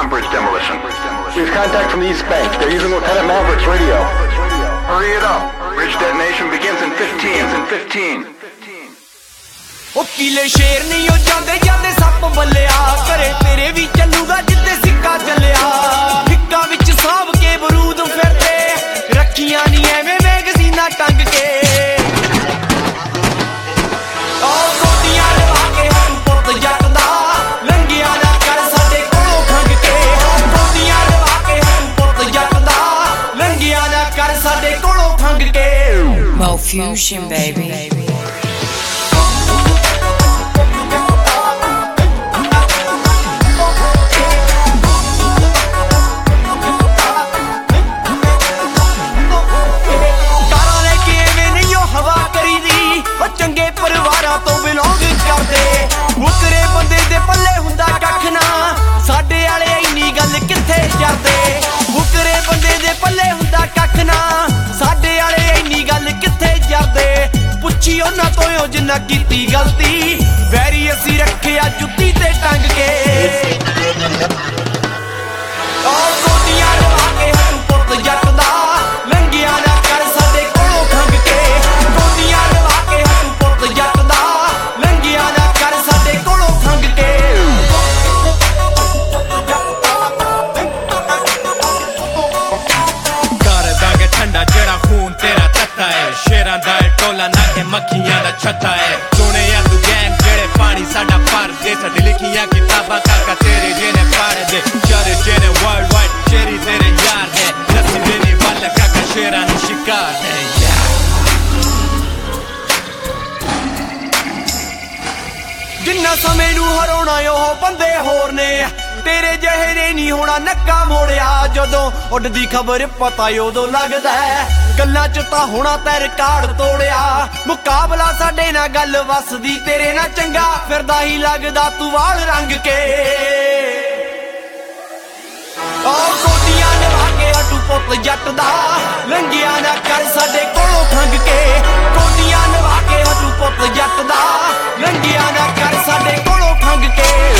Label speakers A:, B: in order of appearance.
A: bridge demolition. We have contact from the East Bank. They're using Lieutenant Maverick's radio. Hurry it up. Bridge detonation begins in 15.
B: ਉਹ ਕੀਲੇ ਸ਼ੇਰ ਨਹੀਂ ਉਹ ਜਾਂਦੇ ਜਾਂਦੇ ਸੱਪ ਬੱਲਿਆ ਘਰੇ ਤੇਰੇ ਵੀ ਚੱਲੂਗਾ ਜਿੱਦੇ ਸਿੱਕਾ ਚੱਲਿਆ ਫਿੱਕਾ ਵਿੱਚ ਸਾਂਭ ਕੇ ਬਰੂਦ ਫਿਰਦੇ ਰੱਖੀਆਂ ਨਹੀਂ ਐਵੇਂ ਮੈਗਜ਼ੀਨਾਂ ਟੰਗ ਕੇ ਉਹ ਗੋਡੀਆਂ ਲਵਾ ਕੇ ਹਰ ਪੁੱਤ ਜੱਟ ਦਾ ਲੰਘਿਆ ਨਾ ਕਰ ਸਾਡੇ ਕੋਲੋਂ ਖੰਗ ਕੇ ਗੋਡੀਆਂ ਲਵਾ ਕੇ ਹਰ ਪੁੱਤ ਜੱਟ ਦਾ ਲੰਘਿਆ ਨਾ ਕਰ ਸਾਡੇ ਕੋਲੋਂ ਖੰਗ ਕੇ
C: Mo Fusion baby
B: ਮੁਕਰੇ ਬੰਦੇ ਦੇ ਪੱਲੇ ਹੁੰਦਾ ਕੱਖ ਨਾ ਸਾਡੇ ਵਾਲੇ ਇੰਨੀ ਗੱਲ ਕਿੱਥੇ ਜਰਦੇ ਮੁਕਰੇ ਬੰਦੇ ਦੇ ਪੱਲੇ ਹੁੰਦਾ ਕੱਖ ਨਾ ਸਾਡੇ ਵਾਲੇ ਇੰਨੀ ਗੱਲ ਕਿੱਥੇ ਜਰਦੇ ਪੁੱਛੀ ਉਹਨਾਂ ਤੋਂ ਉਹ ਜਿੰਨਾ ਕੀਤੀ ਗਲਤੀ ਵੈਰੀ ਅਸੀਂ ਰੱਖਿਆ ਜੁੱਤੀ ਤੇ ਟੰਗ ਕੇ ਉਹ ਗੋਡੀਆਂ ਲਵਾ ਕੇ ਹਰ ਪੁੱਤ ਜੱਟ ਦਾ ਲੰਘਿਆ ਨਾ ਕਰ ਸਾਡੇ ਕੋਲੋਂ ਖੰਗ ਕੇ ਗੋਡੀਆਂ ਲਵਾ ਕੇ ਹਰ ਪੁੱਤ ਜੱਟ ਦਾ ਲੰਘਿਆ ਨਾ ਕਰ ਸਾਡੇ ਕੋਲੋਂ ਖੰਗ ਕੇ
D: ਕਰ ਦਾਂਗੇ ਠੰਡਾ ਜਿਹੜਾ ਖੂਨ ਤੇਰਾ ਤੱਤਾ ਹੈ ਸ਼ੇਰਾਂ ਦਾ ਟੋਲਾ ਨਾ ਕੇ ਮੱਖੀਆਂ ਦਾ ਛੱਤਾ ਹੈ ਸੁਣਿਆ ਤੂੰ ਗੈਂਗ ਜਿਹੜੇ ਪਾਣੀ ਸਾਡਾ ਪਰ ਦੇ ਸਾਡੀ ਲਿਖੀਆਂ ਕਿਤਾਬਾਂ ਕਾਕਾ ਤੇਰੇ ਜਿਹਨੇ ਪੜ੍ਹ ਦੇ ਚਾਰੇ ਜਿਹਨੇ ਵਰਲਡ ਵਾਈਡ ਸ਼ੇਰੀ ਤੇਰੇ ਯਾਰ ਹੈ ਨਸੀ ਦੇਣੀ ਵਾਲਾ ਕਾਕਾ ਸ਼ੇਰਾਂ ਨੂੰ ਸ਼ਿਕਾਰ ਹੈ
B: ਜਿੰਨਾ ਸਮੇਂ ਨੂੰ ਹਰਾਉਣਾ ਉਹ ਬੰਦੇ ਹੋਰ ਨੇ ਤੇਰੇ ਜਿਹੇ ਨੇ ਨਹੀਂ ਹੋਣਾ ਨੱਕਾ ਮੋੜਿਆ ਜਦੋਂ ਉੱਡਦੀ ਖਬਰ ਪਤਾ ਉਦੋਂ ਲੱਗਦਾ ਗੱਲਾਂ ਚ ਤਾਂ ਹੋਣਾ ਤੈ ਰਿਕਾਰਡ ਤੋੜਿਆ ਮੁਕਾਬਲਾ ਸਾਡੇ ਨਾਲ ਗੱਲ ਵਸਦੀ ਤੇਰੇ ਨਾਲ ਚੰਗਾ ਫਿਰਦਾ ਹੀ ਲੱਗਦਾ ਤੂੰ ਵਾਲ ਰੰਗ ਕੇ ਉਹ ਗੋਡੀਆਂ ਲਵਾ ਕੇ ਹਟੂ ਪੁੱਤ ਜੱਟ ਦਾ ਲੰਘਿਆ ਨਾ ਕਰ ਸਾਡੇ ਕੋਲੋਂ ਖੰਗ ਕੇ ਗੋਡੀਆਂ ਲਵਾ ਕੇ ਹਟੂ ਪੁੱਤ ਜੱਟ ਦਾ ਲੰਘਿਆ ਨਾ ਕਰ ਸਾਡੇ ਕੋਲੋਂ ਖੰਗ ਕੇ